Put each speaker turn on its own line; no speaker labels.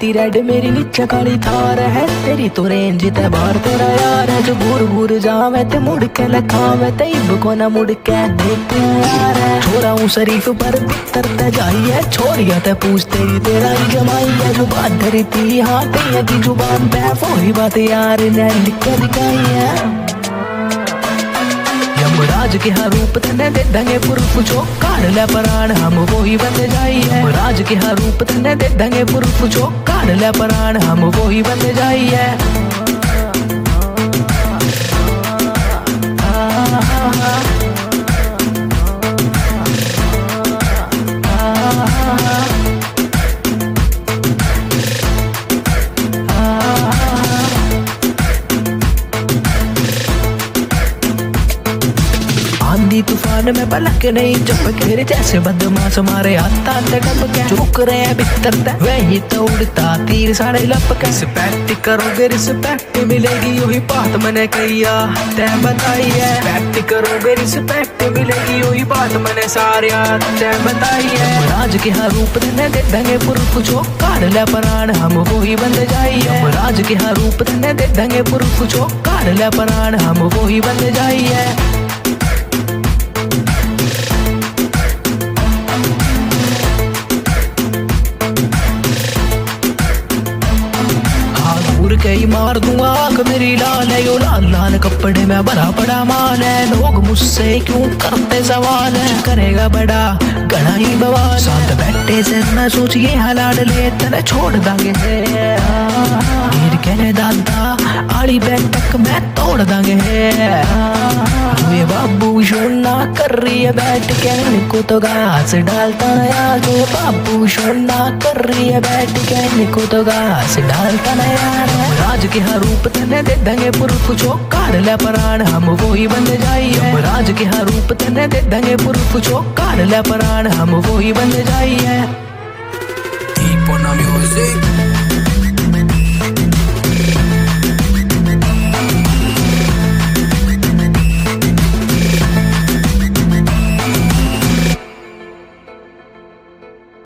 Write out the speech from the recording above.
सी red मेरी नीचे काली थार है, तेरी तो रेंज ते बाहर तेरा यार है। जो घूर घूर जावे ते मुड़ के लखावे ते इब को ना मुड़ के देखे यार है। छोरा हूँ शरीफ पर भीतर ते जाई है, छोरिया ते पूछ तेरी तेरा ही जमाई है। जो बात धरी थी हाँ तेरी की जुबान पे वही बात यार ने लिख के दिखाई है। यमराज के हर रूप तने दे देंगे पुरुष जो काढ़ ले प्राण हम वही बन जाई है। यमराज के हर रूप तने दे देंगे पुरुष जो काढ़ ले प्राण हम वही बन जाई है। आंधी तूफान में पलक नहीं झपके रे, जैसे बदमाश हमारे हाथ आते टपके। झुक रहे हैं भीतर तक वही तो उड़ता तीर साढ़े लपके। रिस्पेक्ट करोगे रिस्पेक्ट मिलेगी, यही बात मैंने कहिया तय बताई है। रिस्पेक्ट करोगे रिस्पेक्ट मिलेगी, यही बात मैंने सारिया तय बताई है। राज के हर रूप ने दे देंगे पुरुष जो काढ़ ले प्राण हम वही बन जाई है। राज के हर रूप ने दे देंगे पुरुष जो काढ़ ले प्राण हम वही बन जाई है। कई मार दूंगा आंख मेरी लाल है, यो लाल लाल कपड़े में भरा पड़ा माल है। लोग मुझसे क्यों करते सवाल है, करेगा बड़ा घना ही बवाल। साथ बैठे से मैं सोचिए हलाल ले तेरे छोड़ दांगे गिर के दादा आड़ी बैठक मैं तोड़ दांगे। ये बाबू शोना कर रही है बैठ के निको तो घास डालता नया। ये बाबू शोना कर रही है बैठ के निको तो घास डालता नया। राज के हर रूप तने दे देंगे पुरुष जो काढ़ ले प्राण हम वही बन जाई है। राज के हर रूप तने दे देंगे पुरुष जो काढ़ ले प्राण हम वही बन जाई है।
Deep on the music.